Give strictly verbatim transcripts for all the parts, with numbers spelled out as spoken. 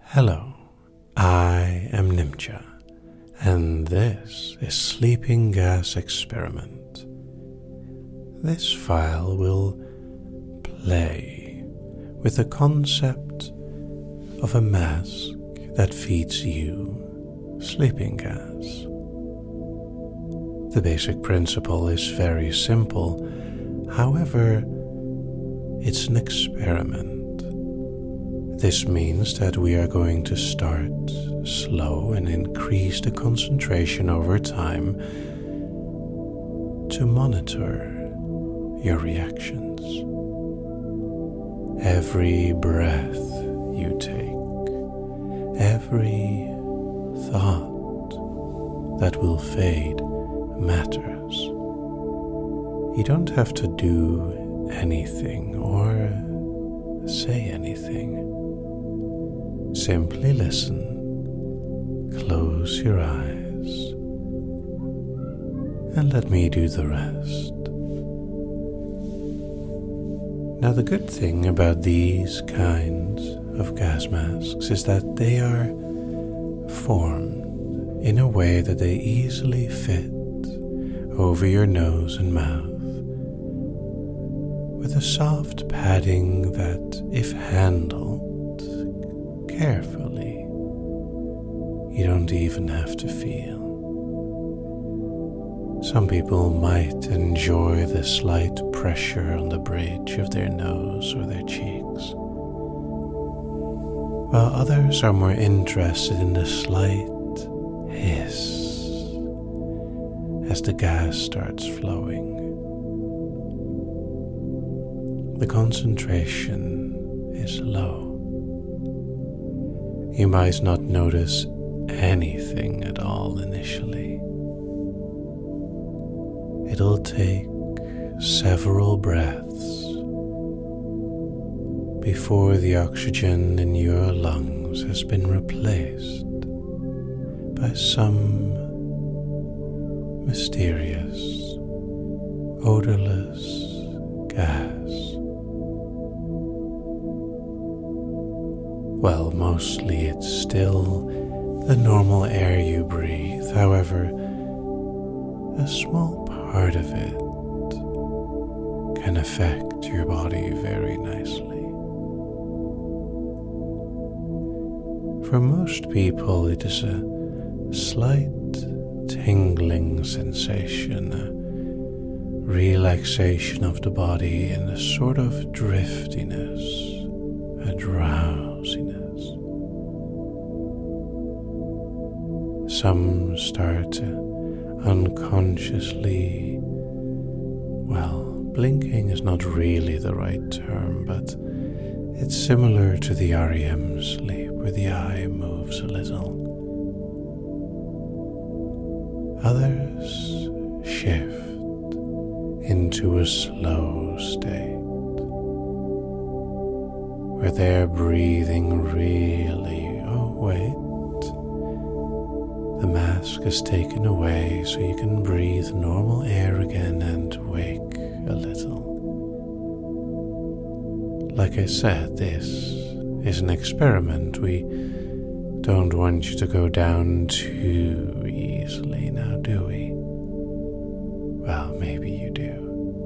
Hello, I am Nimcha, and this is Sleeping Gas Experiment. This file will play with the concept of a mask that feeds you sleeping gas. The basic principle is very simple, however, it's an experiment. This means that we are going to start slow and increase the concentration over time to monitor your reactions. Every breath you take, every thought that will fade matters. You don't have to do anything or say anything. Simply listen, close your eyes, and let me do the rest. Now, the good thing about these kinds of gas masks is that they are formed in a way that they easily fit over your nose and mouth, with a soft padding that, if handled carefully, you don't even have to feel. Some people might enjoy the slight pressure on the bridge of their nose or their cheeks, while others are more interested in the slight hiss as the gas starts flowing. The concentration is low. You might not notice anything at all initially. It'll take several breaths before the oxygen in your lungs has been replaced by some mysterious, odorless gas. Well, mostly it's still the normal air you breathe. However, a small part of it can affect your body very nicely. For most people, it is a slight tingling sensation, a relaxation of the body, and a sort of driftiness, a drowsiness. Some start to unconsciously, well, blinking is not really the right term, but it's similar to the R E M sleep where the eye moves a little. Others shift into a slow state where they're breathing really, oh wait, the mask is taken away so you can breathe normal air again and wake a little. Like I said, this is an experiment. We don't want you to go down too easily now, do we? Well, maybe you do.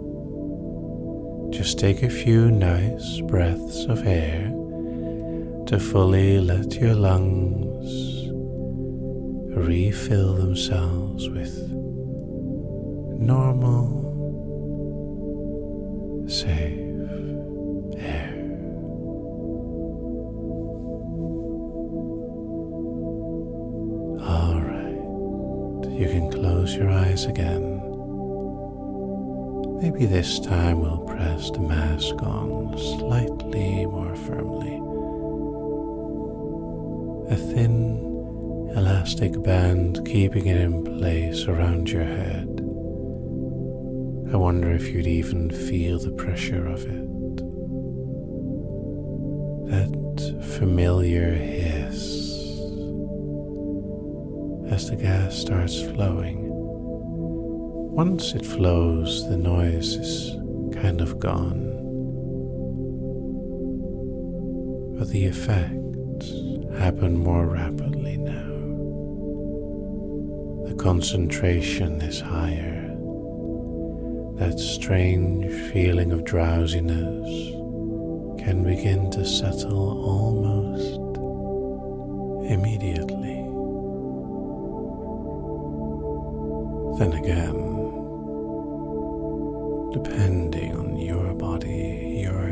Just take a few nice breaths of air to fully let your lungs refill themselves with normal, safe air. All right, you can close your eyes again. Maybe this time we'll press the mask on slightly more firmly. A thin elastic band keeping it in place around your head. I wonder if you'd even feel the pressure of it. That familiar hiss as the gas starts flowing. Once it flows, the noise is kind of gone, but the effect happen more rapidly now. The concentration is higher. That strange feeling of drowsiness can begin to settle almost immediately. Then again, depending on your body, your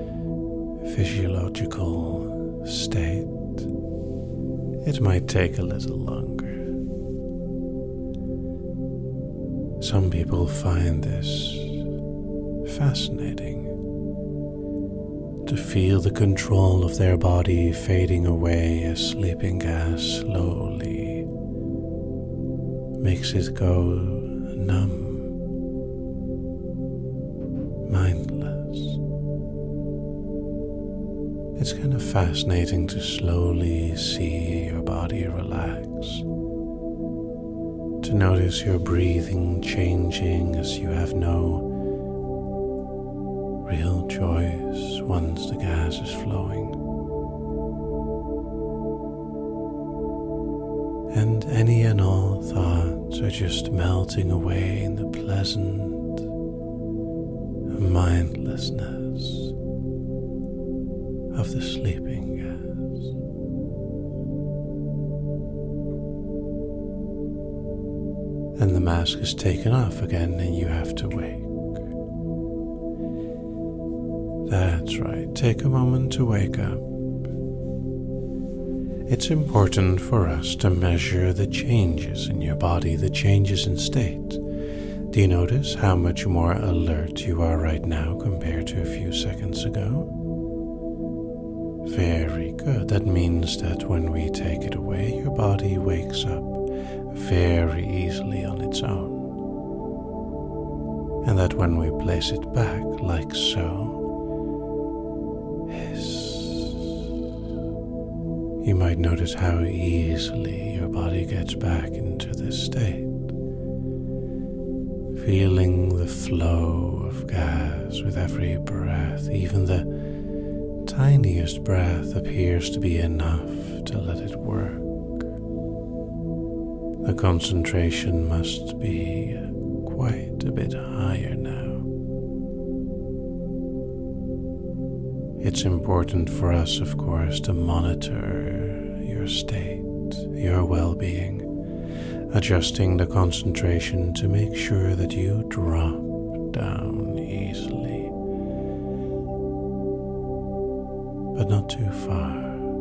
physiological state, it might take a little longer. Some people find this fascinating, to feel the control of their body fading away as sleeping gas slowly makes it go numb, mindless. It's kind of fascinating to slowly see your body relax, to notice your breathing changing as you have no real choice once the gas is flowing. And any and all thoughts are just melting away in the pleasant mindlessness of the sleeping gas. And the mask is taken off again and you have to wake. That's right, take a moment to wake up. It's important for us to measure the changes in your body, the changes in state. Do you notice how much more alert you are right now compared to a few seconds ago? Very good. That means that when we take it away, your body wakes up very easily on its own. And that when we place it back like so, you might notice how easily your body gets back into this state, feeling the flow of gas with every breath. Even the tiniest breath appears to be enough to let it work. The concentration must be quite a bit higher now. It's important for us, of course, to monitor your state, your well-being, adjusting the concentration to make sure that you drop down easily, but not too far.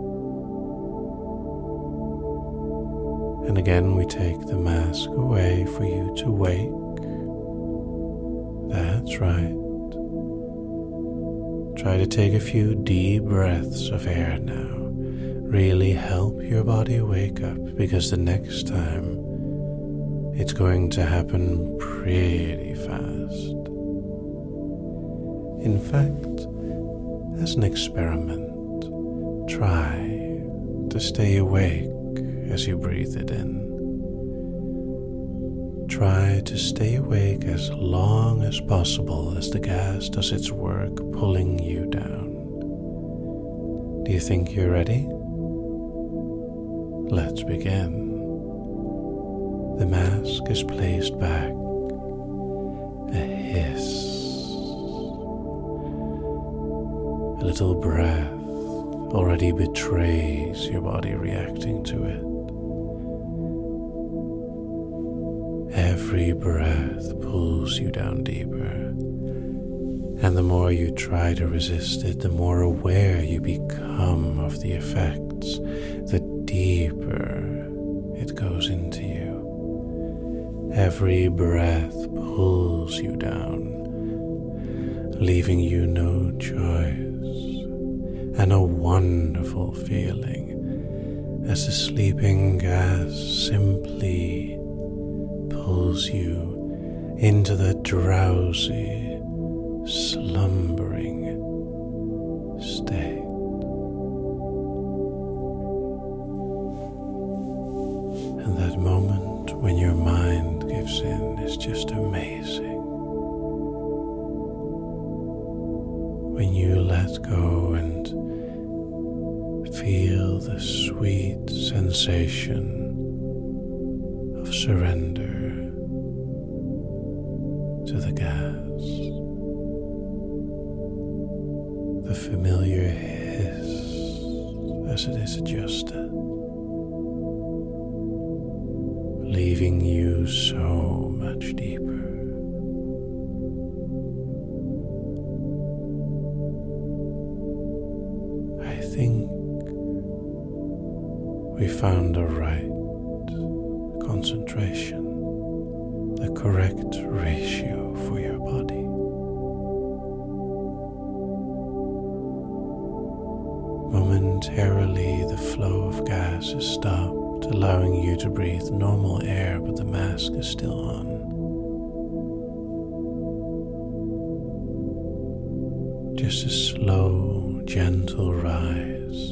And again, we take the mask away for you to wake. That's right. Try to take a few deep breaths of air now. Really help your body wake up, because the next time it's going to happen pretty fast. In fact, as an experiment, try to stay awake as you breathe it in. Try to stay awake as long as possible as the gas does its work pulling you down. Do you think you're ready? Let's begin. The mask is placed back. A hiss. A little breath already betrays your body reacting to it. Every breath pulls you down deeper, and the more you try to resist it, the more aware you become of the effects, the deeper it goes into you. Every breath pulls you down, leaving you no choice, and a wonderful feeling as the sleeping gas simply pulls you into the drowsy, slumbering state. And that moment when your mind gives in is just amazing. When you let go and feel feel the sweet sensation of surrender to the gas, the familiar hiss as it is adjusted, leaving you so much deeper. I think we found the right concentration, the correct ratio for your body. Momentarily, the flow of gas is stopped, allowing you to breathe normal air, but the mask is still on. Just a slow, gentle rise,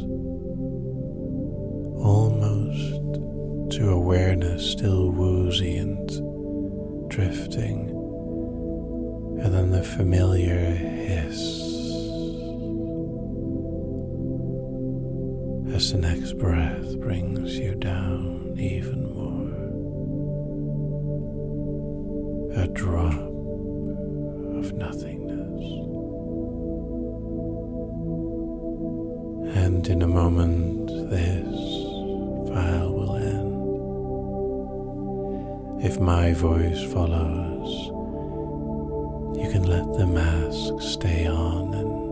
almost to awareness, still woozy and drifting, and then the familiar hiss as the next breath brings you down even more. A drop of nothingness. And in a moment, this file will end. If my voice follows, you can let the mask stay on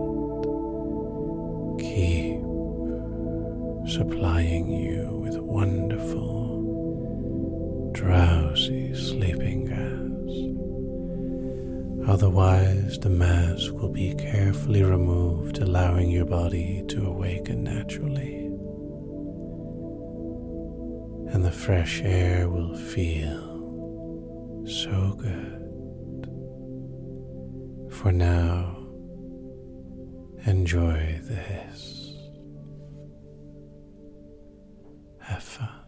and keep supplying you with wonderful, drowsy sleeping gas. Otherwise, the mask will be carefully removed, allowing your body to awaken naturally. And the fresh air will feel so good. For now, enjoy the hiss. Have fun.